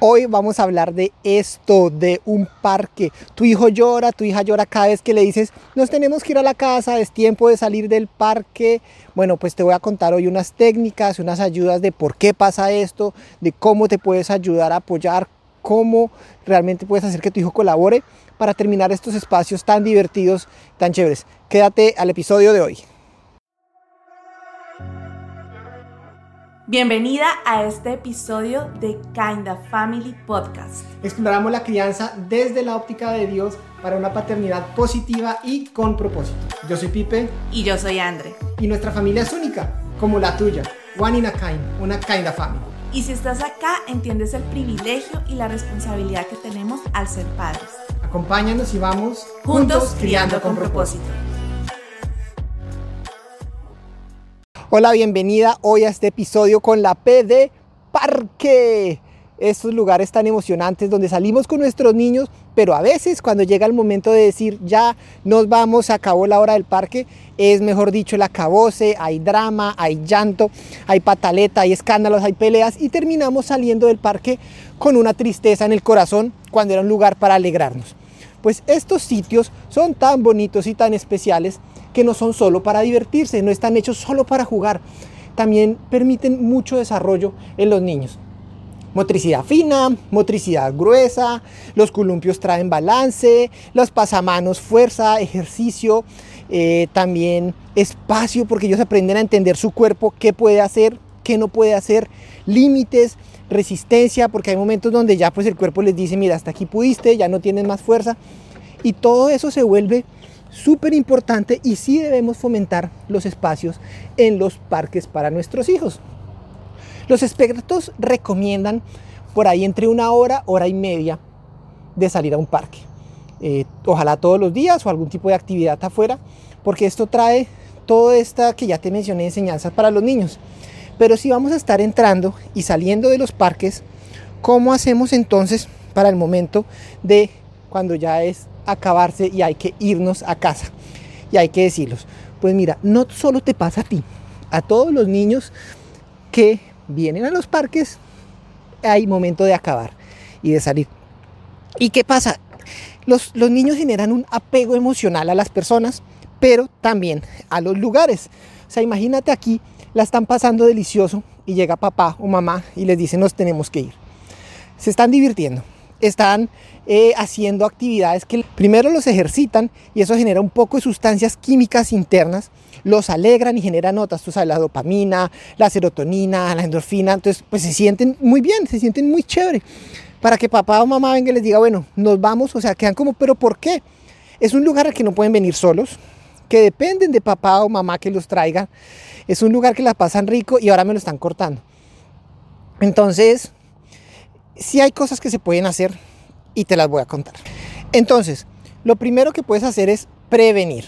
Hoy vamos a hablar de esto, de un parque. Tu hijo llora, tu hija llora cada vez que le dices, nos tenemos que ir a la casa, es tiempo de salir del parque. Bueno, pues te voy a contar hoy unas técnicas, unas ayudas de por qué pasa esto, de cómo te puedes ayudar a apoyar, cómo realmente puedes hacer que tu hijo colabore para terminar estos espacios tan divertidos, tan chéveres. Quédate al episodio de hoy. Bienvenida a este episodio de Kinda Family Podcast. Exploramos la crianza desde la óptica de Dios para una paternidad positiva y con propósito. Yo soy Pipe. Y yo soy Andre. Y nuestra familia es única, como la tuya. One in a kind, una Kinda Family. Y si estás acá, entiendes el privilegio y la responsabilidad que tenemos al ser padres. Acompáñanos y vamos juntos criando con propósito. Hola, bienvenida hoy a este episodio con la P de parque. Estos lugares tan emocionantes donde salimos con nuestros niños, pero a veces cuando llega el momento de decir ya nos vamos, se acabó la hora del parque, es mejor dicho el acabose, hay drama, hay llanto, hay pataleta, hay escándalos, hay peleas y terminamos saliendo del parque con una tristeza en el corazón cuando era un lugar para alegrarnos. Pues estos sitios son tan bonitos y tan especiales que no son solo para divertirse, no están hechos solo para jugar, también permiten mucho desarrollo en los niños. Motricidad fina, motricidad gruesa, los columpios traen balance, los pasamanos fuerza, ejercicio, también espacio porque ellos aprenden a entender su cuerpo, qué puede hacer, qué no puede hacer, límites, resistencia, porque hay momentos donde ya pues el cuerpo les dice, mira, hasta aquí pudiste, ya no tienes más fuerza, y todo eso se vuelve súper importante y sí debemos fomentar los espacios en los parques para nuestros hijos. Los expertos recomiendan por ahí entre una hora, hora y media de salir a un parque. Ojalá todos los días o algún tipo de actividad afuera, porque esto trae toda esta que ya te mencioné, enseñanzas para los niños. Pero si vamos a estar entrando y saliendo de los parques, ¿cómo hacemos entonces para el momento de cuando ya es acabarse y hay que irnos a casa? Y hay que decirlos, pues mira, no solo te pasa a ti, a todos los niños que vienen a los parques, hay momento de acabar y de salir. ¿Y qué pasa? Los niños generan un apego emocional a las personas, pero también a los lugares. O sea, imagínate aquí, la están pasando delicioso y llega papá o mamá y les dice nos tenemos que ir. Se están divirtiendo, están haciendo actividades que primero los ejercitan y eso genera un poco de sustancias químicas internas, los alegran y generan notas, tú sabes, la dopamina, la serotonina, la endorfina, entonces pues se sienten muy bien, se sienten muy chévere, para que papá o mamá venga y les diga, bueno, nos vamos, o sea, quedan como, pero ¿por qué? Es un lugar al que no pueden venir solos, que dependen de papá o mamá que los traiga, es un lugar que la pasan rico y ahora me lo están cortando. Entonces, sí hay cosas que se pueden hacer y te las voy a contar. Entonces, lo primero que puedes hacer es prevenir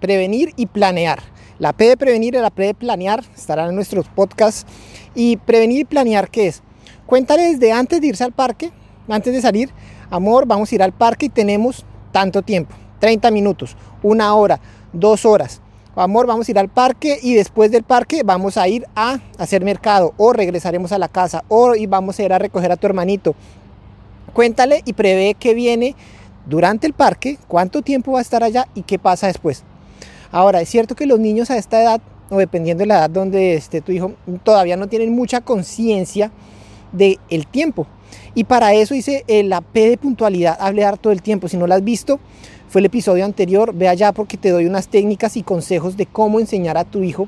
y planear. La P de prevenir y la P de planear estarán en nuestros podcasts. Y prevenir y planear, ¿qué es? Cuéntale desde antes de irse al parque, antes de salir, amor, vamos a ir al parque y tenemos tanto tiempo, 30 minutos, 1 hora, 2 horas. Amor, vamos a ir al parque y después del parque vamos a ir a hacer mercado o regresaremos a la casa o vamos a ir a recoger a tu hermanito. Cuéntale y prevé qué viene durante el parque, cuánto tiempo va a estar allá y qué pasa después. Ahora, es cierto que los niños a esta edad, o dependiendo de la edad donde esté tu hijo, todavía no tienen mucha conciencia del tiempo. Y para eso hice la P de puntualidad, hablar todo el tiempo. Si no la has visto, fue el episodio anterior, ve allá porque te doy unas técnicas y consejos de cómo enseñar a tu hijo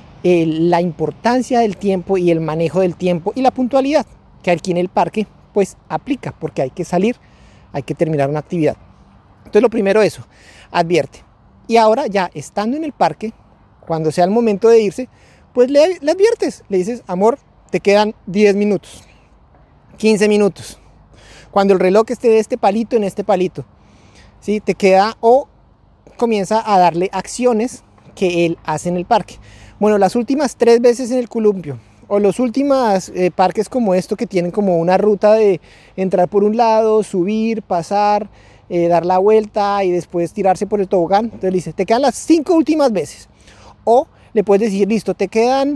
la importancia del tiempo y el manejo del tiempo y la puntualidad, que aquí en el parque pues aplica, porque hay que salir, hay que terminar una actividad. Entonces lo primero eso, advierte. Y ahora ya estando en el parque, cuando sea el momento de irse, pues le adviertes, le dices, amor, te quedan 10 minutos, 15 minutos. Cuando el reloj esté de este palito, en este palito, ¿sí? Te queda o comienza a darle acciones que él hace en el parque. Bueno, las últimas 3 veces en el columpio o los últimos parques como esto que tienen como una ruta de entrar por un lado, subir, pasar, dar la vuelta y después tirarse por el tobogán. Entonces le dice, te quedan las 5 últimas veces. O le puedes decir, listo, te quedan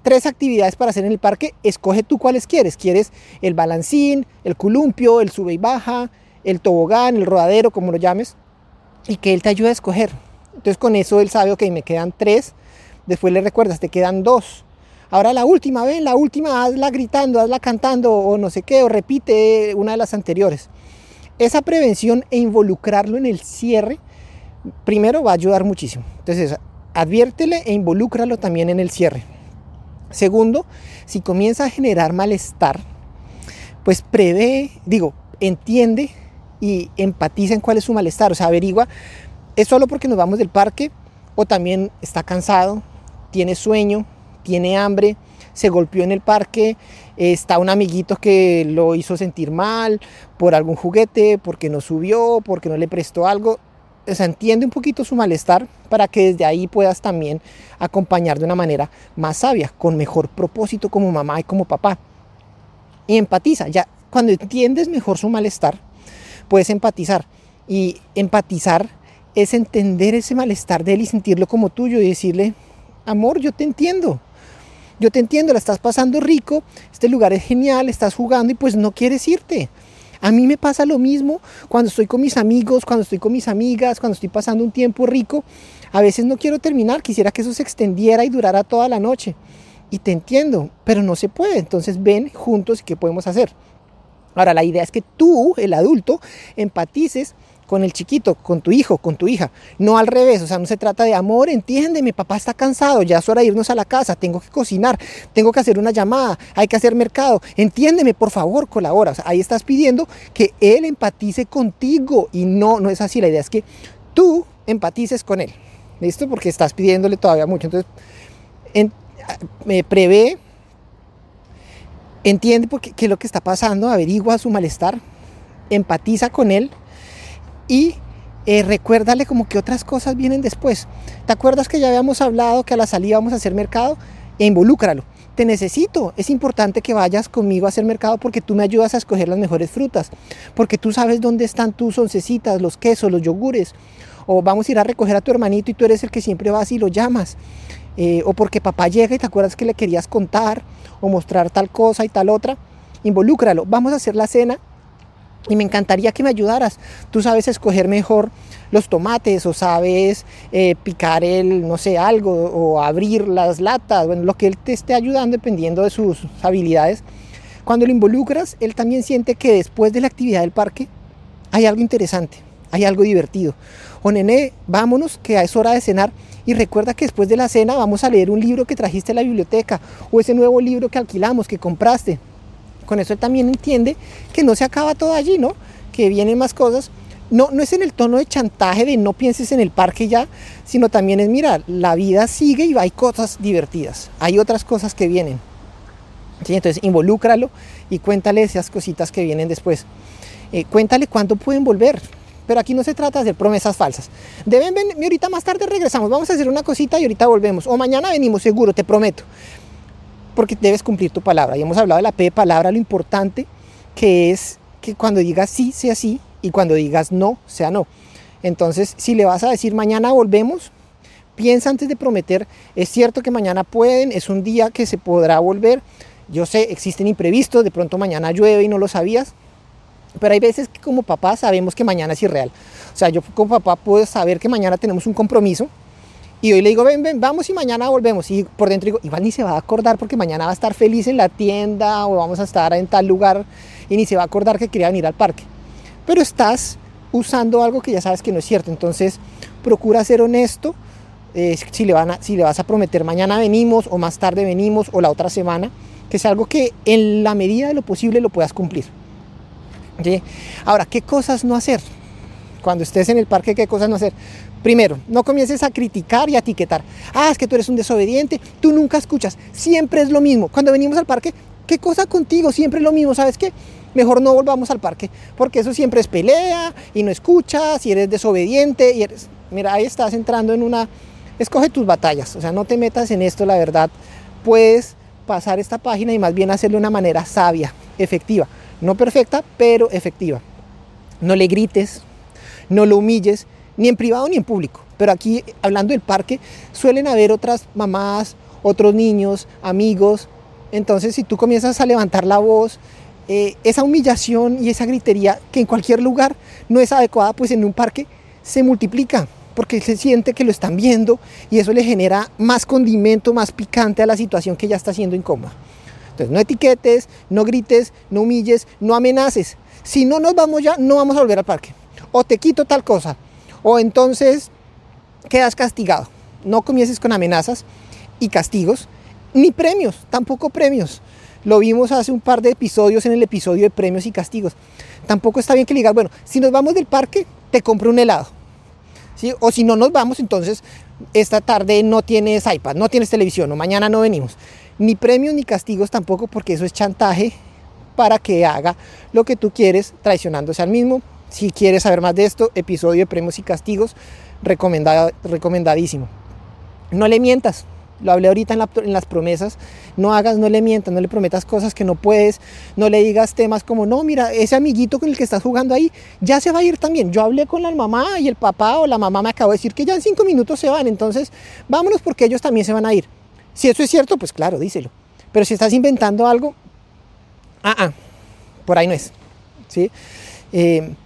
3 actividades para hacer en el parque, escoge tú cuáles quieres. ¿Quieres el balancín, el columpio, el sube y baja, el tobogán, el rodadero, como lo llames? Y que él te ayude a escoger. Entonces con eso él sabe, ok, me quedan 3, después le recuerdas, te quedan 2. Ahora la última, hazla gritando, hazla cantando o no sé qué, o repite una de las anteriores. Esa prevención e involucrarlo en el cierre, primero va a ayudar muchísimo. Entonces adviértele e involúcralo también en el cierre. Segundo, si comienza a generar malestar, pues entiende y empatiza en cuál es su malestar. O sea, averigua, ¿es solo porque nos vamos del parque o también está cansado, tiene sueño, tiene hambre, se golpeó en el parque, está un amiguito que lo hizo sentir mal por algún juguete, porque no subió, porque no le prestó algo? O sea, entiende un poquito su malestar para que desde ahí puedas también acompañar de una manera más sabia, con mejor propósito como mamá y como papá. Y empatiza. Ya cuando entiendes mejor su malestar, puedes empatizar. Y empatizar es entender ese malestar de él y sentirlo como tuyo y decirle, amor, yo te entiendo, la estás pasando rico, este lugar es genial, estás jugando y pues no quieres irte. A mí me pasa lo mismo cuando estoy con mis amigos, cuando estoy con mis amigas, cuando estoy pasando un tiempo rico. A veces no quiero terminar, quisiera que eso se extendiera y durara toda la noche. Y te entiendo, pero no se puede. Entonces ven juntos qué podemos hacer. Ahora, la idea es que tú, el adulto, empatices con el chiquito, con tu hijo, con tu hija. No al revés, o sea, no se trata de amor, entiéndeme, papá está cansado, ya es hora de irnos a la casa, tengo que cocinar, tengo que hacer una llamada, hay que hacer mercado, entiéndeme, por favor, colabora. O sea, ahí estás pidiendo que él empatice contigo y no es así. La idea es que tú empatices con él, ¿listo? Porque estás pidiéndole todavía mucho. Entonces, prevé, entiende qué es lo que está pasando, averigua su malestar, empatiza con él. Y recuérdale como que otras cosas vienen después. ¿Te acuerdas que ya habíamos hablado que a la salida vamos a hacer mercado? E involúcralo. Te necesito. Es importante que vayas conmigo a hacer mercado porque tú me ayudas a escoger las mejores frutas. Porque tú sabes dónde están tus oncecitas, los quesos, los yogures. O vamos a ir a recoger a tu hermanito y tú eres el que siempre vas y lo llamas. O porque papá llega y te acuerdas que le querías contar o mostrar tal cosa y tal otra. Involúcralo. Vamos a hacer la cena. Y me encantaría que me ayudaras. Tú sabes escoger mejor los tomates o sabes picar algo o abrir las latas. Bueno, lo que él te esté ayudando dependiendo de sus habilidades. Cuando lo involucras, él también siente que después de la actividad del parque hay algo interesante, hay algo divertido. O nene, vámonos que es hora de cenar. Y recuerda que después de la cena vamos a leer un libro que trajiste a la biblioteca o ese nuevo libro que alquilamos, que compraste. Con eso él también entiende que no se acaba todo allí, ¿no? Que vienen más cosas. No es en el tono de chantaje de no pienses en el parque ya, sino también es, mira, la vida sigue y hay cosas divertidas. Hay otras cosas que vienen. ¿Sí? Entonces, involúcralo y cuéntale esas cositas que vienen después. Cuéntale cuándo pueden volver. Pero aquí no se trata de hacer promesas falsas. Deben venir, ahorita más tarde regresamos, vamos a hacer una cosita y ahorita volvemos. O mañana venimos, seguro, te prometo. Porque debes cumplir tu palabra. Y hemos hablado de la P de palabra, lo importante que es que cuando digas sí, sea sí, y cuando digas no, sea no. Entonces, si le vas a decir mañana volvemos, piensa antes de prometer. Es cierto que mañana pueden, es un día que se podrá volver. Yo sé, existen imprevistos, de pronto mañana llueve y no lo sabías. Pero hay veces que como papá sabemos que mañana es irreal. O sea, yo como papá puedo saber que mañana tenemos un compromiso. Y hoy le digo, ven, vamos y mañana volvemos. Y por dentro digo, igual ni se va a acordar porque mañana va a estar feliz en la tienda o vamos a estar en tal lugar y ni se va a acordar que quería venir al parque. Pero estás usando algo que ya sabes que no es cierto. Entonces, procura ser honesto. Si le vas a prometer mañana venimos o más tarde venimos o la otra semana, que sea algo que en la medida de lo posible lo puedas cumplir. ¿Sí? Ahora, ¿qué cosas no hacer? Cuando estés en el parque, ¿qué cosas no hacer? Primero, no comiences a criticar y a etiquetar. Es que tú eres un desobediente, tú nunca escuchas, siempre es lo mismo. Cuando venimos al parque, ¿qué cosa contigo? Siempre es lo mismo, ¿sabes qué? Mejor no volvamos al parque, porque eso siempre es pelea y no escuchas y eres desobediente y eres... Mira, ahí estás entrando en una... Escoge tus batallas, o sea, no te metas en esto, la verdad. Puedes pasar esta página y más bien hacerlo de una manera sabia, efectiva. No perfecta, pero efectiva. No le grites, no lo humilles, ni en privado ni en público. Pero aquí, hablando del parque, suelen haber otras mamás otros niños, amigos. Entonces, si tú comienzas a levantar la voz, esa humillación y esa gritería que en cualquier lugar no es adecuada, pues en un parque se multiplica, porque se siente que lo están viendo y eso le genera más condimento, más picante a la situación que ya está siendo incómoda. Entonces, no etiquetes, no grites, no humilles, no amenaces. Si no nos vamos ya, no vamos a volver al parque. O te quito tal cosa, o entonces quedas castigado. No comiences con amenazas y castigos, ni premios, tampoco premios. Lo vimos hace un par de episodios en el episodio de premios y castigos. Tampoco está bien que le digas, bueno, si nos vamos del parque, te compro un helado. ¿Sí? O si no nos vamos, entonces esta tarde no tienes iPad, no tienes televisión, o mañana no venimos. Ni premios ni castigos tampoco, porque eso es chantaje para que haga lo que tú quieres, traicionándose al mismo. Si quieres saber más de esto, episodio de premios y castigos, recomendadísimo. No le mientas. Lo hablé ahorita en las promesas. No le mientas, no le prometas cosas que no puedes. No le digas temas como, no, mira, ese amiguito con el que estás jugando ahí ya se va a ir también. Yo hablé con la mamá y el papá o la mamá me acabó de decir que ya en 5 minutos se van. Entonces, vámonos porque ellos también se van a ir. Si eso es cierto, pues claro, díselo. Pero si estás inventando algo, por ahí no es. ¿Sí? El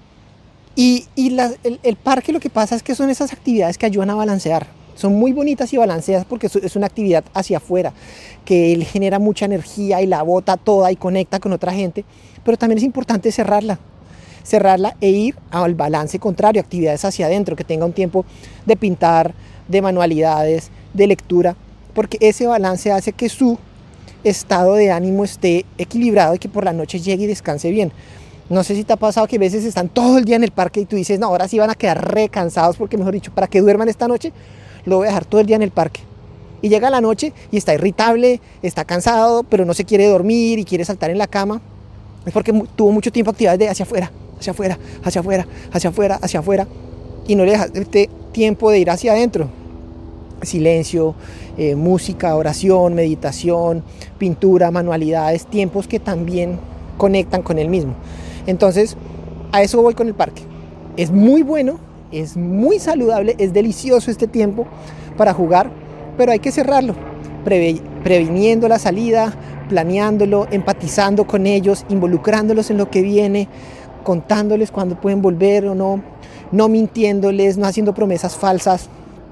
parque, lo que pasa es que son esas actividades que ayudan a balancear. Son muy bonitas y balanceadas porque es una actividad hacia afuera, que él genera mucha energía y la bota toda y conecta con otra gente, pero también es importante cerrarla e ir al balance contrario, actividades hacia adentro, que tenga un tiempo de pintar, de manualidades, de lectura, porque ese balance hace que su estado de ánimo esté equilibrado y que por la noche llegue y descanse bien. No sé si te ha pasado que a veces están todo el día en el parque y tú dices, no, ahora sí van a quedar recansados porque, mejor dicho, para que duerman esta noche, lo voy a dejar todo el día en el parque. Y llega la noche y está irritable, está cansado, pero no se quiere dormir y quiere saltar en la cama. Es porque tuvo mucho tiempo actividades de hacia afuera, hacia afuera, hacia afuera, hacia afuera, hacia afuera. Y no le dejaste tiempo de ir hacia adentro. Silencio, música, oración, meditación, pintura, manualidades, tiempos que también conectan con él mismo. Entonces, a eso voy con el parque. Es muy bueno, es muy saludable, es delicioso este tiempo para jugar, pero hay que cerrarlo, previniendo la salida, planeándolo, empatizando con ellos, involucrándolos en lo que viene, contándoles cuándo pueden volver o no, no mintiéndoles, no haciendo promesas falsas,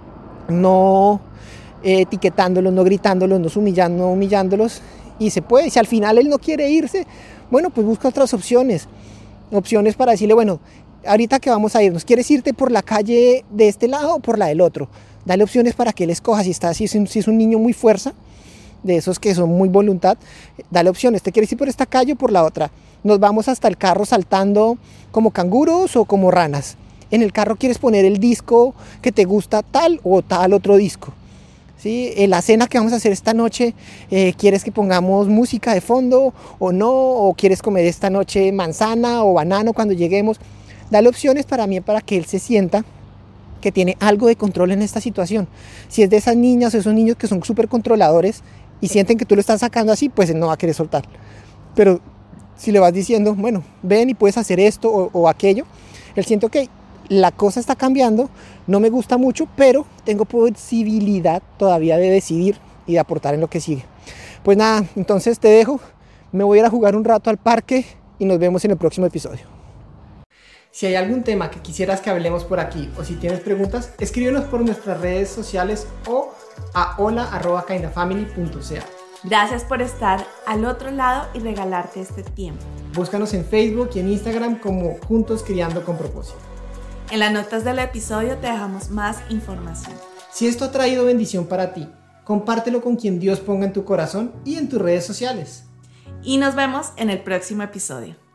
no etiquetándolos, no gritándolos, no humillándolos. Y se puede, si al final él no quiere irse, bueno, pues busca otras opciones para decirle, bueno, ahorita que vamos a irnos, ¿quieres irte por la calle de este lado o por la del otro? Dale opciones para que él escoja. Si es un niño muy fuerza, de esos que son muy voluntad, dale opciones. ¿Te quieres ir por esta calle o por la otra? Nos vamos hasta el carro saltando como canguros o como ranas. En el carro quieres poner el disco que te gusta, tal o tal otro disco. ¿Sí? En la cena que vamos a hacer esta noche, ¿quieres que pongamos música de fondo o no? ¿O quieres comer esta noche manzana o banano cuando lleguemos? Dale opciones para que él se sienta que tiene algo de control en esta situación. Si es de esas niñas o esos niños que son súper controladores y sienten que tú lo estás sacando así, pues él no va a querer soltar. Pero si le vas diciendo, bueno, ven y puedes hacer esto o aquello, él siente, ok, la cosa está cambiando, no me gusta mucho, pero tengo posibilidad todavía de decidir y de aportar en lo que sigue. Pues nada, entonces te dejo, me voy a ir a jugar un rato al parque y nos vemos en el próximo episodio. Si hay algún tema que quisieras que hablemos por aquí o si tienes preguntas, escríbenos por nuestras redes sociales o a hola@kindafamily.ca. Gracias por estar al otro lado y regalarte este tiempo. Búscanos en Facebook y en Instagram como Juntos Criando con Propósito. En las notas del episodio te dejamos más información. Si esto ha traído bendición para ti, compártelo con quien Dios ponga en tu corazón y en tus redes sociales. Y nos vemos en el próximo episodio.